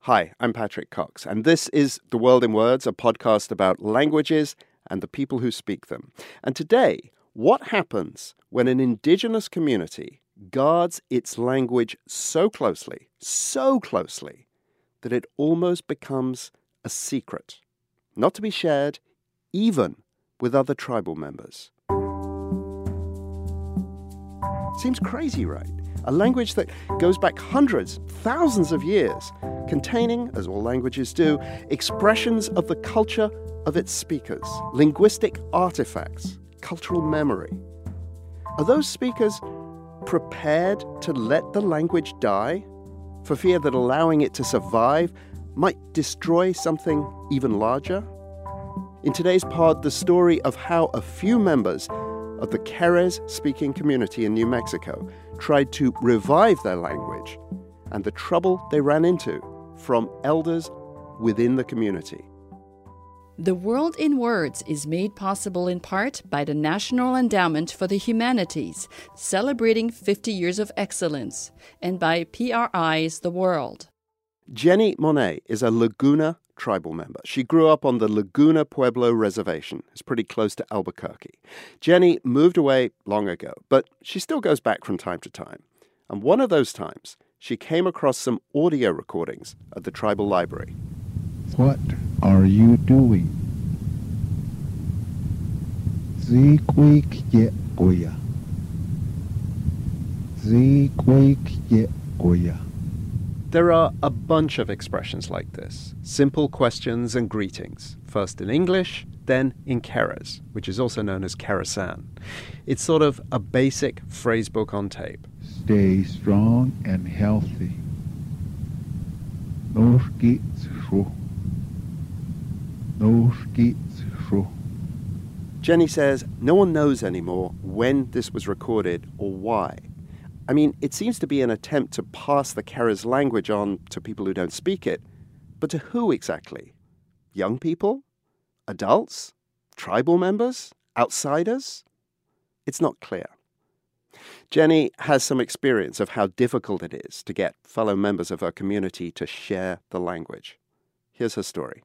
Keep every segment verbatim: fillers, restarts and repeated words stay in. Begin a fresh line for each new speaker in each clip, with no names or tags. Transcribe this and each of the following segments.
Hi, I'm Patrick Cox, and this is The World in Words, a podcast about languages and the people who speak them. And today, what happens when an indigenous community guards its language so closely, so closely, that it almost becomes a secret, not to be shared even with other tribal members? Seems crazy, right? A language that goes back hundreds, thousands of years, containing, as all languages do, expressions of the culture of its speakers, linguistic artifacts, cultural memory. Are those speakers prepared to let the language die, for fear that allowing it to survive might destroy something even larger? In today's pod, the story of how a few members of the Keres-speaking community in New Mexico tried to revive their language and the trouble they ran into from elders within the community.
The World in Words is made possible in part by the National Endowment for the Humanities, celebrating fifty years of excellence, and by P R I's The World.
Jenny Monet is a Laguna tribal member. She grew up on the Laguna Pueblo Reservation. It's pretty close to Albuquerque. Jenny moved away long ago, but she still goes back from time to time. And one of those times, she came across some audio recordings at the tribal library.
What are you doing? Zikwik ye goya. Zikwik ye goya.
There are a bunch of expressions like this. Simple questions and greetings. First in English, then in Keres, which is also known as Keresan. It's sort of a basic phrase book on tape.
Stay strong and healthy. No skits ro. No skits ro.
Jenny says no one knows anymore when this was recorded or why. I mean, it seems to be an attempt to pass the Keres language on to people who don't speak it. But to who exactly? Young people? Adults? Tribal members? Outsiders? It's not clear. Jenny has some experience of how difficult it is to get fellow members of her community to share the language. Here's her story.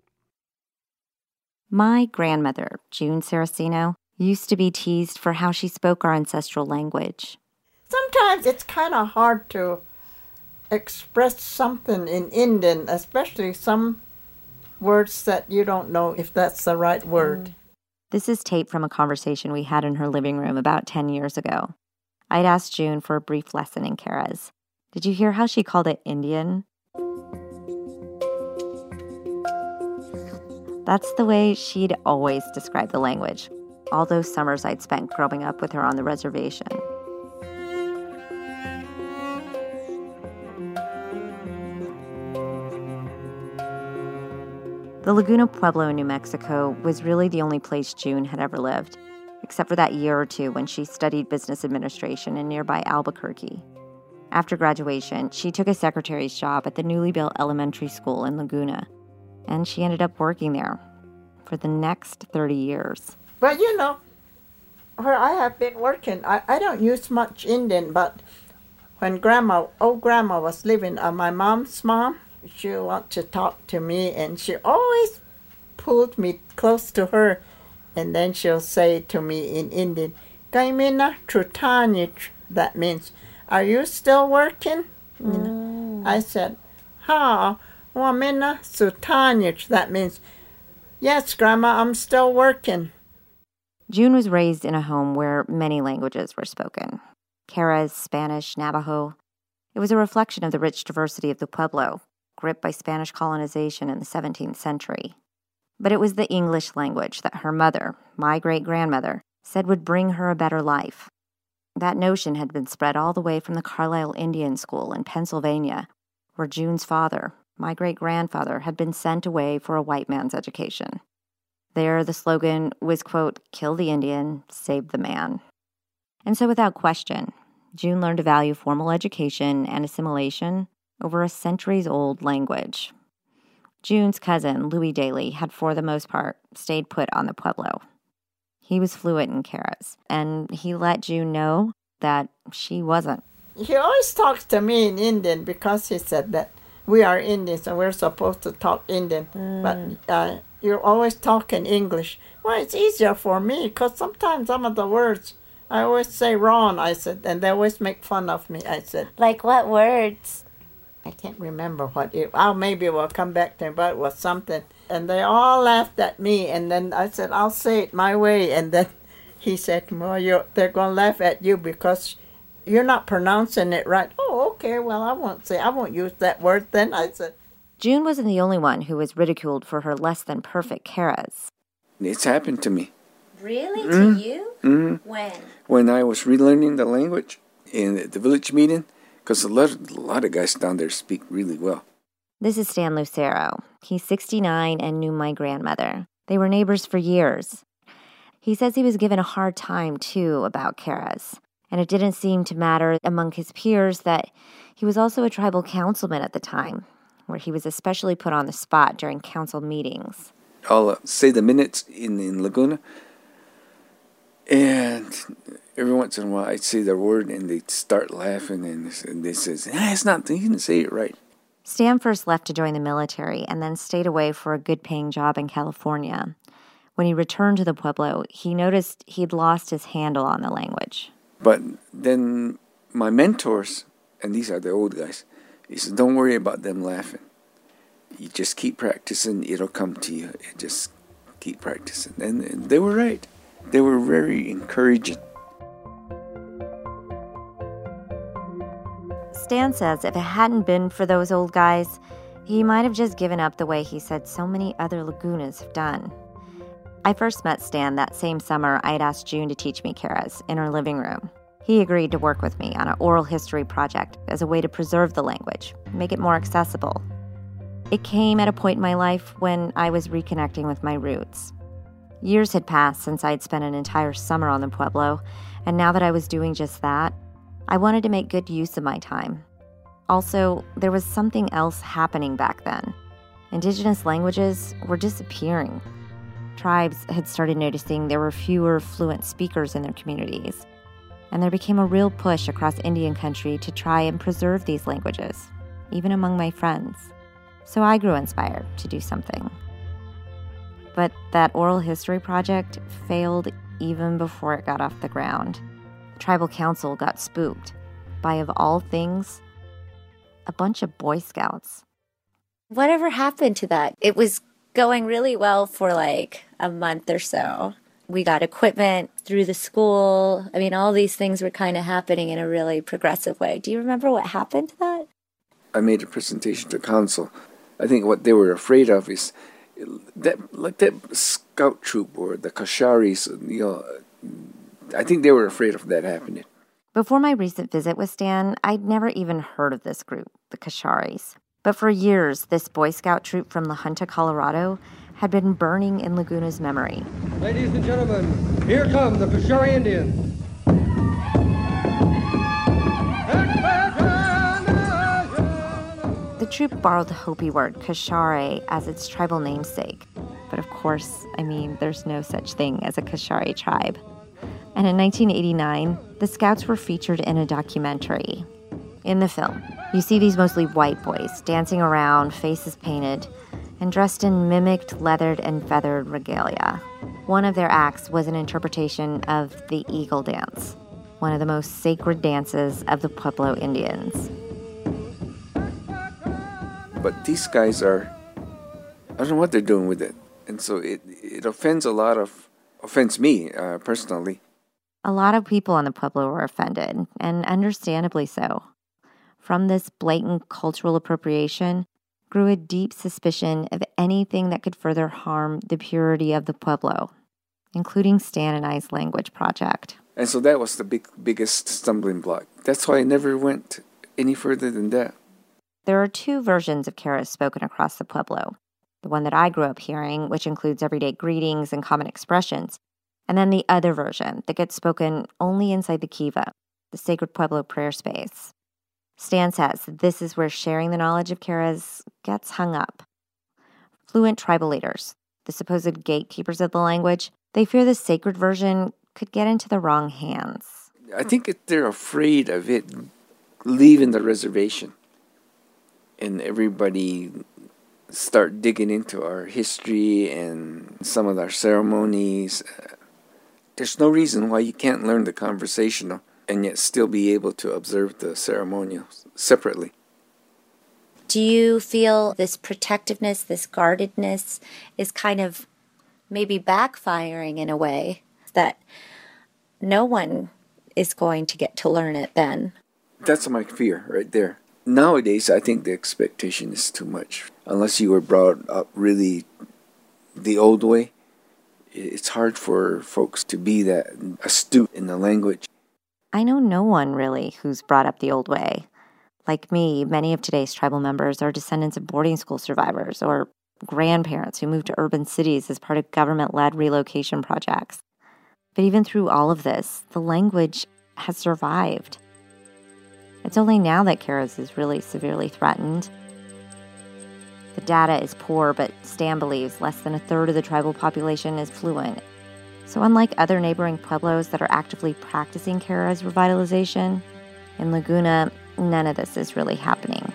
My grandmother, June Saraceno, used to be teased for how she spoke our ancestral language.
Sometimes it's kind of hard to express something in Indian, especially some words that you don't know if that's the right word. Mm.
This is tape from a conversation we had in her living room about ten years ago. I'd asked June for a brief lesson in Keres. Did you hear how she called it Indian? That's the way she'd always described the language, all those summers I'd spent growing up with her on the reservation. The Laguna Pueblo in New Mexico was really the only place June had ever lived, except for that year or two when she studied business administration in nearby Albuquerque. After graduation, she took a secretary's job at the newly built elementary school in Laguna, and she ended up working there for the next thirty years.
But you know, where I have been working, I, I don't use much Indian, but when grandma, old grandma was living, uh, my mom's mom, she wanted to talk to me, and she always pulled me close to her, and then she'll say to me in Indian, Kaimina Trutanich, that means, are you still working? Mm. You know, I said, Ha, Wamina Sutanich, that means, yes, Grandma, I'm still working.
June was raised in a home where many languages were spoken. Keres, Spanish, Navajo. It was a reflection of the rich diversity of the Pueblo, gripped by Spanish colonization in the seventeenth century. But it was the English language that her mother, my great-grandmother, said would bring her a better life. That notion had been spread all the way from the Carlisle Indian School in Pennsylvania, where June's father, my great-grandfather, had been sent away for a white man's education. There, the slogan was, quote, kill the Indian, save the man. And so without question, June learned to value formal education and assimilation over a centuries-old language. June's cousin, Louis Daly, had for the most part stayed put on the Pueblo. He was fluent in Keres, and he let June know that she wasn't.
He always talks to me in Indian because he said that we are Indians and we're supposed to talk Indian,
Mm.
but uh, you're always talking English. Well, it's easier for me because sometimes some of the words I always say wrong, I said, and they always make fun of me, I said.
Like what words?
I can't remember what it oh, maybe we'll come back to it, but it was something. And they all laughed at me, and then I said, I'll say it my way. And then he said, well, you're, they're going to laugh at you because you're not pronouncing it right. Oh, okay, well, I won't say, I won't use that word then, I said.
June wasn't the only one who was ridiculed for her less than perfect Keras.
It's happened to me.
Really?
Mm.
To you?
Mm.
When?
When I was relearning the language in the village meeting, because a lot, a lot of guys down there speak really well.
This is Stan Lucero. He's sixty-nine and knew my grandmother. They were neighbors for years. He says he was given a hard time, too, about Keras, and it didn't seem to matter among his peers that he was also a tribal councilman at the time, where he was especially put on the spot during council meetings.
I'll uh, say the minutes in, in Laguna, and every once in a while I'd say their word and they'd start laughing, and, and they says, ah, it's not, you didn't say it right.
Stan first left to join the military and then stayed away for a good-paying job in California. When he returned to the Pueblo, he noticed he'd lost his handle on the language.
But then my mentors, and these are the old guys, he said, don't worry about them laughing. You just keep practicing, it'll come to you. Just keep practicing. And, and they were right. They were very encouraging.
Stan says if it hadn't been for those old guys, he might have just given up the way he said so many other Lagunas have done. I first met Stan that same summer I had asked June to teach me Keras in her living room. He agreed to work with me on an oral history project as a way to preserve the language, make it more accessible. It came at a point in my life when I was reconnecting with my roots. Years had passed since I'd spent an entire summer on the Pueblo, and now that I was doing just that, I wanted to make good use of my time. Also, there was something else happening back then. Indigenous languages were disappearing. Tribes had started noticing there were fewer fluent speakers in their communities, and there became a real push across Indian country to try and preserve these languages, even among my friends. So I grew inspired to do something. But that oral history project failed even before it got off the ground. The tribal council got spooked by, of all things, a bunch of Boy Scouts.
Whatever happened to that? It was going really well for like a month or so. We got equipment through the school. I mean, all these things were kind of happening in a really progressive way. Do you remember what happened to that?
I made a presentation to council. I think what they were afraid of is that, like that scout troop or the Kasharis, you know, I think they were afraid of that happening.
Before my recent visit with Stan, I'd never even heard of this group, the Kasharis. But for years, this Boy Scout troop from La Junta, Colorado, had been burning in Laguna's memory.
Ladies and gentlemen, here come the Kashari Indians.
The troop borrowed the Hopi word Kashare as its tribal namesake. But of course, I mean, there's no such thing as a Kashari tribe. And in nineteen eighty-nine, the Scouts were featured in a documentary. In the film, you see these mostly white boys dancing around, faces painted, and dressed in mimicked leathered and feathered regalia. One of their acts was an interpretation of the Eagle Dance, one of the most sacred dances of the Pueblo Indians.
But these guys are, I don't know what they're doing with it. And so it, it offends a lot of, offends me uh, personally.
A lot of people on the Pueblo were offended, and understandably so. From this blatant cultural appropriation grew a deep suspicion of anything that could further harm the purity of the Pueblo, including Stan and I's language project.
And so that was the big, biggest stumbling block. That's why I never went any further than that.
There are two versions of Keras spoken across the Pueblo. The one that I grew up hearing, which includes everyday greetings and common expressions, and then the other version that gets spoken only inside the kiva, the sacred Pueblo prayer space. Stan says this is where sharing the knowledge of Keras gets hung up. Fluent tribal leaders, the supposed gatekeepers of the language, they fear the sacred version could get into the wrong hands.
I think it, they're afraid of it leaving the reservation and everybody start digging into our history and some of our ceremonies, there's no reason why you can't learn the conversational and yet still be able to observe the ceremonial separately.
Do you feel this protectiveness, this guardedness is kind of maybe backfiring in a way that no one is going to get to learn it then?
That's my fear right there. Nowadays, I think the expectation is too much. Unless you were brought up really the old way, it's hard for folks to be that astute in the language.
I know no one really who's brought up the old way. Like me, many of today's tribal members are descendants of boarding school survivors or grandparents who moved to urban cities as part of government-led relocation projects. But even through all of this, the language has survived. It's only now that Keres is really severely threatened. The data is poor, but Stan believes less than a third of the tribal population is fluent. So unlike other neighboring pueblos that are actively practicing Keres revitalization, in Laguna, none of this is really happening.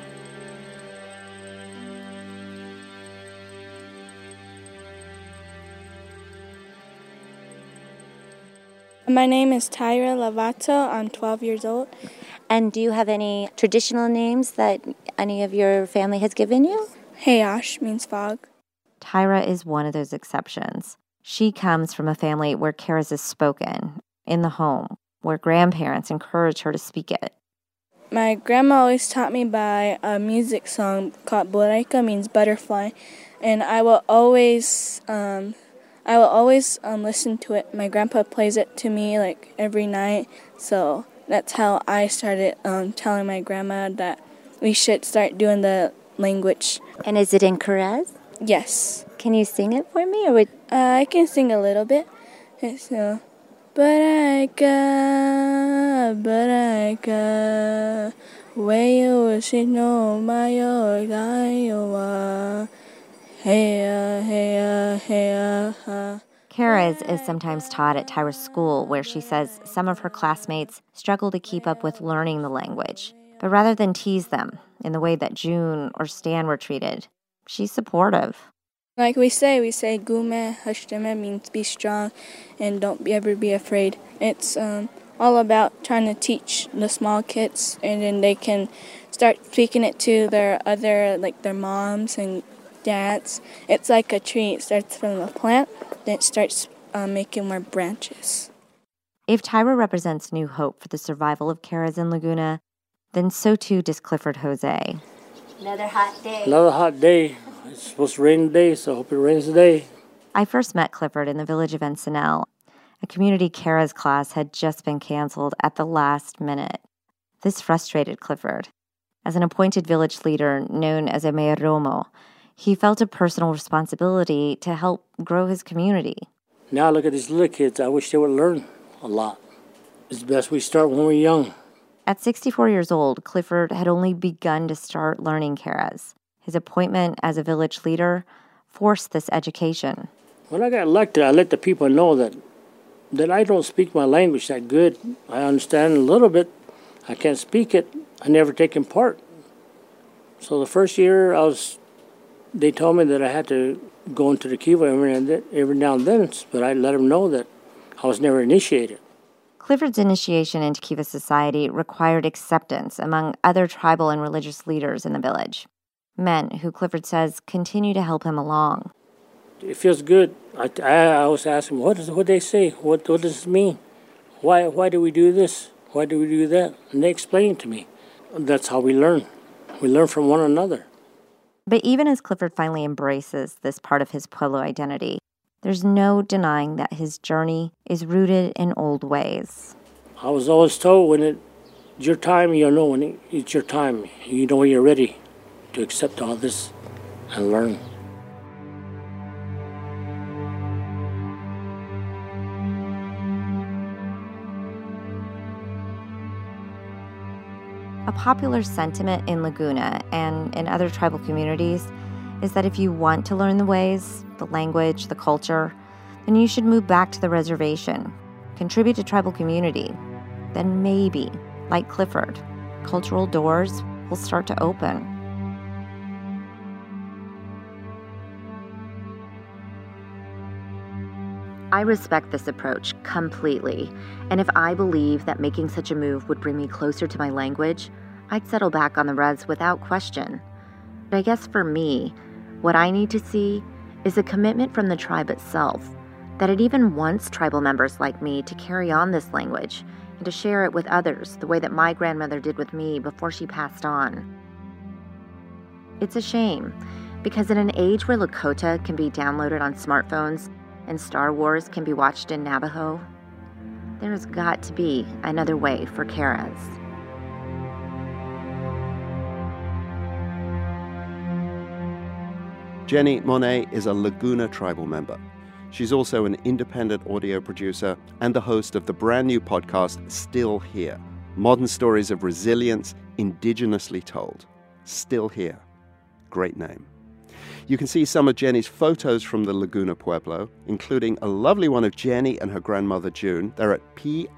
My name is Tyra Lavato. I'm twelve years old.
And do you have any traditional names that any of your family has given you?
Hayash means fog.
Tyra is one of those exceptions. She comes from a family where Keres is spoken, in the home, where grandparents encourage her to speak it.
My grandma always taught me by a music song called Boraika, means butterfly, and I will always, um, I will always um, listen to it. My grandpa plays it to me like every night, so that's how I started um, telling my grandma that we should start doing the language.
And is it in Keres?
Yes.
Can you sing it for me, or would
uh, I can sing a little bit. It's uh, Boraika, Boraika, Wayo Shino Mayo Gaiowa, Heya, Heya, Heya, Ha.
Keres is sometimes taught at Tyra's school, where she says some of her classmates struggle to keep up with learning the language. But rather than tease them in the way that June or Stan were treated, she's supportive.
Like we say, we say Gume Hashteme means be strong and don't be, ever be afraid. It's um, all about trying to teach the small kids, and then they can start speaking it to their other, like their moms and dads. It's like a tree. It starts from a plant, then it starts uh, making more branches.
If Tyra represents new hope for the survival of Keres in Laguna, then so too does Clifford Jose.
Another hot day.
Another hot day. It's supposed to rain today, so I hope it rains today.
I first met Clifford in the village of Encinel. A community Keres class had just been canceled at the last minute. This frustrated Clifford. As an appointed village leader known as a mayordomo, he felt a personal responsibility to help grow his community.
Now look at these little kids. I wish they would learn a lot. It's best we start when we're young.
At sixty-four years old, Clifford had only begun to start learning Keres. His appointment as a village leader forced this education.
When I got elected, I let the people know that that I don't speak my language that good. I understand a little bit. I can't speak it. I never taken part. So the first year, I was. They told me that I had to go into the kiva every, every now and then, but I let them know that I was never initiated.
Clifford's initiation into Kiva society required acceptance among other tribal and religious leaders in the village. Men who Clifford says continue to help him along.
It feels good. I, I, I always ask them, what does what they say? What what does it mean? Why why do we do this? Why do we do that? And they explain it to me. That's how we learn. We learn from one another.
But even as Clifford finally embraces this part of his Pueblo identity, there's no denying that his journey is rooted in old ways.
I was always told when it, it's your time, you know when it, it's your time. You know you're ready to accept all this and learn.
A popular sentiment in Laguna and in other tribal communities is that if you want to learn the ways, the language, the culture, then you should move back to the reservation, contribute to tribal community. Then maybe, like Clifford, cultural doors will start to open. I respect this approach completely, and if I believe that making such a move would bring me closer to my language, I'd settle back on the res without question. But I guess for me, what I need to see is a commitment from the tribe itself, that it even wants tribal members like me to carry on this language and to share it with others the way that my grandmother did with me before she passed on. It's a shame, because in an age where Lakota can be downloaded on smartphones and Star Wars can be watched in Navajo, there's got to be another way for Keres.
Jenny Monet is a Laguna tribal member. She's also an independent audio producer and the host of the brand new podcast, Still Here, modern stories of resilience indigenously told. Still Here. Great name. You can see some of Jenny's photos from the Laguna Pueblo, including a lovely one of Jenny and her grandmother June. They're at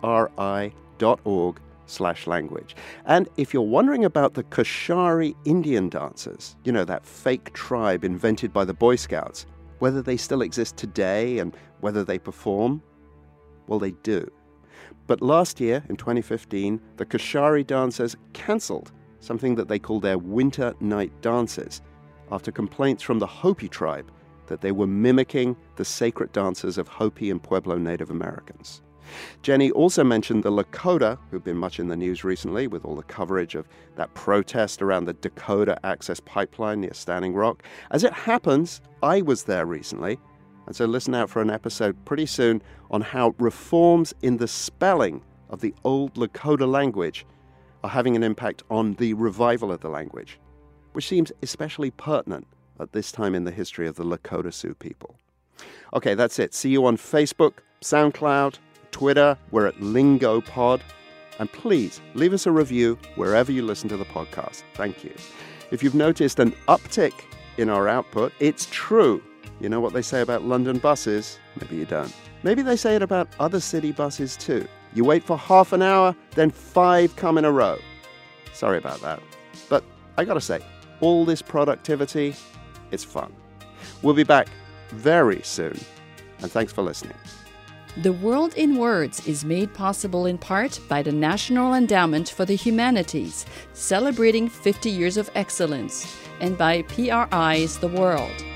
pri.org slash language. And if you're wondering about the Kashari Indian dancers, you know, that fake tribe invented by the Boy Scouts, whether they still exist today and whether they perform, well, they do. But last year, in twenty fifteen, the Kashari dancers cancelled something that they call their winter night dances, after complaints from the Hopi tribe that they were mimicking the sacred dances of Hopi and Pueblo Native Americans. Jenny also mentioned the Lakota, who've been much in the news recently with all the coverage of that protest around the Dakota Access Pipeline near Standing Rock. As it happens, I was there recently, and so listen out for an episode pretty soon on how reforms in the spelling of the old Lakota language are having an impact on the revival of the language, which seems especially pertinent at this time in the history of the Lakota Sioux people. Okay, that's it. See you on Facebook, SoundCloud, Twitter. We're at LingoPod. And please leave us a review wherever you listen to the podcast. Thank you. If you've noticed an uptick in our output, it's true. You know what they say about London buses? Maybe you don't. Maybe they say it about other city buses too. You wait for half an hour, then five come in a row. Sorry about that. But I gotta say, all this productivity, it's fun. We'll be back very soon. And thanks for listening.
The World in Words is made possible in part by the National Endowment for the Humanities, celebrating fifty years of excellence, and by P R I's The World.